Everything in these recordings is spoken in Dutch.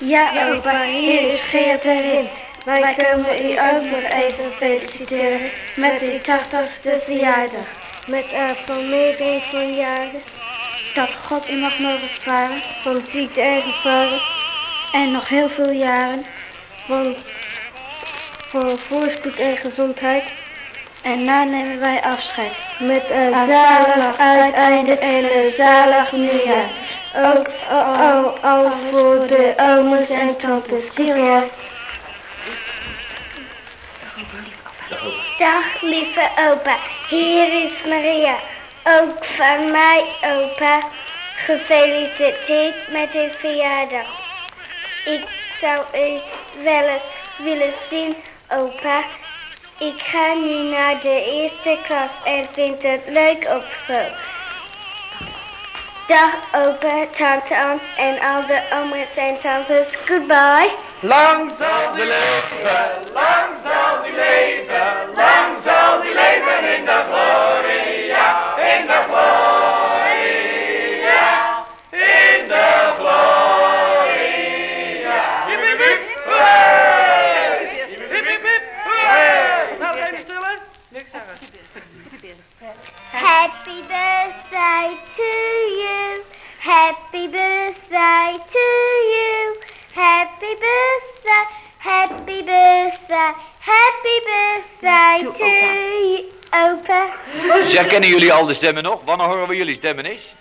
Ja, opa, hier is Geert erin. Wij komen u ook nog even feliciteren met uw 80ste verjaardag. Met familie van jaren. Dat God u mag mogen sparen van ziekte en gevaren. En nog heel veel jaren voor voorspoed en gezondheid. En na nemen wij afscheid. Met een zalig uiteinde en een zalig nieuwjaar. Ook al voor de oma's en tantes. Zie. Dag lieve opa, hier is Maria. Ook van mij opa, gefeliciteerd met uw verjaardag. Ik zou u wel eens willen zien opa. Ik ga nu naar de eerste klas en vind het leuk op school. Dag opa, tante Ans en al de oma's en tantes. Goodbye. Lang zal die leven, lang zal die leven, lang zal die leven in de gloria, in de gloria, in de gloria. Hip hip hip, hey! Hip hip hip, hey! Nou, even stillen. Niks zeggen. Happy birthday to you. Happy birthday to you. Happy birthday, happy birthday, happy birthday to you, opa. Zeg, kennen jullie al de stemmen nog? Wanneer horen we jullie stemmen eens?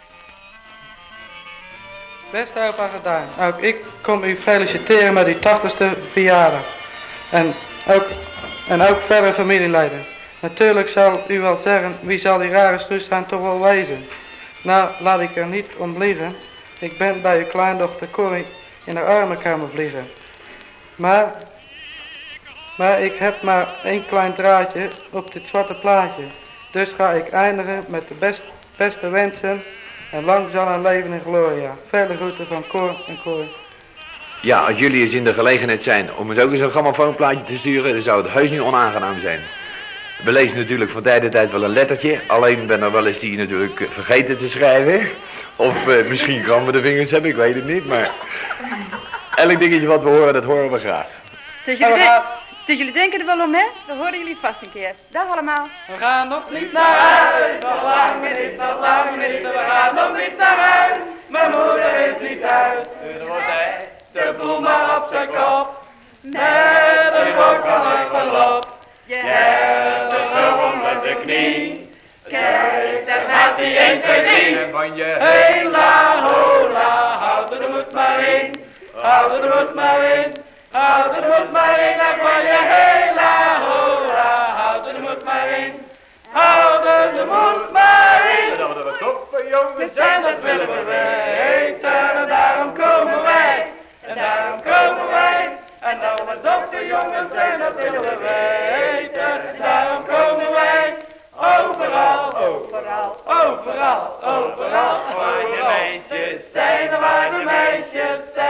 Beste opa gedaan. Ook ik kom u feliciteren met uw 80ste verjaardag. En ook verder familieleden. Natuurlijk zal u wel zeggen, wie zal die rare snoeshaan toch wel wezen? Nou, laat ik er niet om liegen. Ik ben bij uw kleindochter Corrie in haar armen komen vliegen. Maar ik heb maar één klein draadje op dit zwarte plaatje. Dus ga ik eindigen met de beste wensen. En lang zal een leven in gloria. Vele groeten van Cor en Corrie. Ja, als jullie eens in de gelegenheid zijn om eens ook eens een grammofoonplaatje te sturen, dan zou het heus niet onaangenaam zijn. We lezen natuurlijk van tijd tot tijd wel een lettertje. Alleen ben er wel eens die natuurlijk vergeten te schrijven. Of misschien krammen de vingers hebben, ik weet het niet. Maar elk dingetje wat we horen, dat horen we graag. Dus jullie denken er wel om, hè? Dan horen jullie het vast een keer. Dag allemaal. We gaan nog niet Naar huis, nog lang niet, nog lang niet, we gaan nog niet naar huis. Mijn moeder is niet thuis, dus wordt hij de boel maar op zijn kop. Met een bok van het gelop. Je hebt het zo met de knie. Kijk, daar gaat hij 1, 2, 3. Van je Hela, hola, houd er de moed maar in. Houd er de moed maar in. Houd er de moed maar in. Dan van je hela, hola, houd er de moed maar in. Houd er de moed maar in. Dat we toffe jongens zijn, dat willen we weten. En daarom komen wij. En daarom komen wij. En dat we toffe jongens zijn, dat willen we weten. En daarom komen wij. Overal, overal, overal, overal. Waar de meisjes zijn, waar de meisjes zijn.